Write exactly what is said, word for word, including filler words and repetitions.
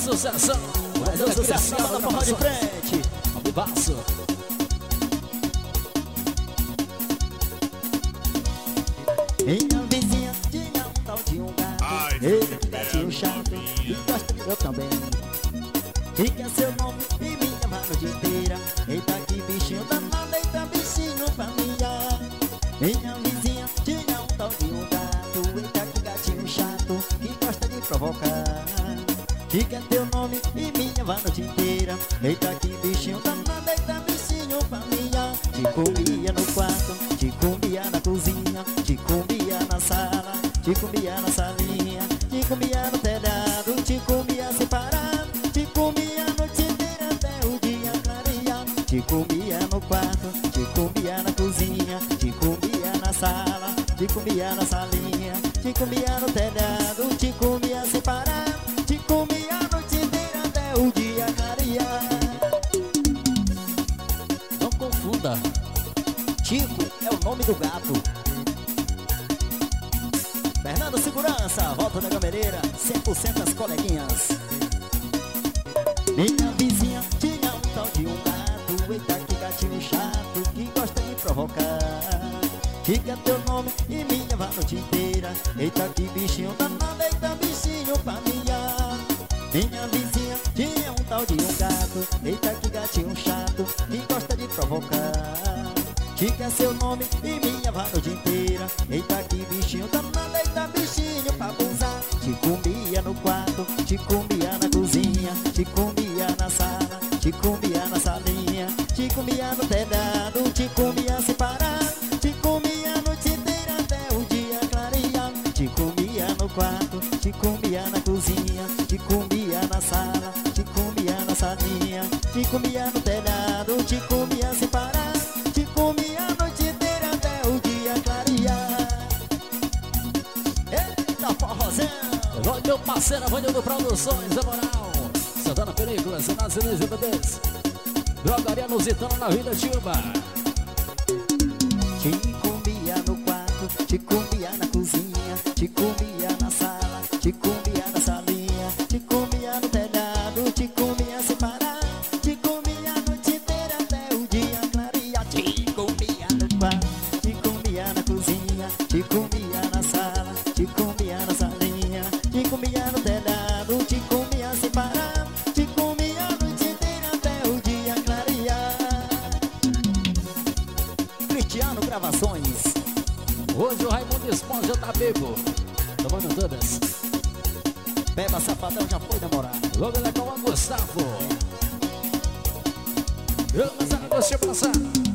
sucesso. Mais um sucesso na banda Forró de Frente. Ao baço. Minha vizinha tinha um tal de um gato. Ele que gatinho chato e gosta de eu também. E que é seu nome e me chama a noite inteira. Eita que bichinho danado, eita bichinho familiar. Minha vizinha tinha um tal de um gato. Eita que gatinho chato que gosta de provocar. Que quer teu nome e me chama a noite inteira. Eita que bichinho danado, eita bichinho familiar. Te comia no quarto, te comia na cozinha, te comia na sala, te comia na salinha, te comia no telhado, te comia separado, te comia a noite inteira até o dia clarear. Te comia no quarto, te comia na cozinha, te comia na sala, te comia na salinha, te comia no telhado, te comia separado, te comia a noite inteira até o dia clarear. Não confunda. Tico é o nome do gato. Fernando Segurança, volta da Gameleira, cem por cento das coleguinhas. Minha vizinha tinha um tal de um gato. Eita que gatinho chato que gosta de provocar. Que quer teu nome e me leva a noite inteira. Eita que bichinho danado, eita bichinho familiar. Minha vizinha tinha um tal de um gato. Eita que gatinho chato que gosta de provocar. Que quer seu nome e minha vá a noite inteira. Eita que bichinho danado, eita bichinho pra abusar. Te comia no quarto, te comia na cozinha, te comia na sala, te comia na salinha, te comia no telhado, te comia separado, te comia a noite inteira até o dia clarear. Te comia no quarto, te comia na cozinha, te comia na sala, te comia na salinha, te comia no telhado, te comia separado, te comia a noite inteira até o dia clarear. Eita forrozão! Oi, meu parceiro Avanildo Produções, é moral. Santana Películas, Santana Silêncio B Ds. Drogaria Lusitana na Vila Tilba. Te comia no quarto, te comia na cozinha, te comia na sala, te comia na salinha, te comia no telhado, te comia separado, te comia a noite inteira até o dia clarear. Te comia no quarto, te comia na cozinha, te comia na sala, te comia na salinha, te comia no telhado, te comia separado, te comia a noite inteira até o dia clarear. Cristiano Gravações. Hoje o Raimundo Esponja tá vivo, tomando todas. Beba Safadão já foi namorado. Logo legal, Gustavo. Eu, mas ela deixa eu passar.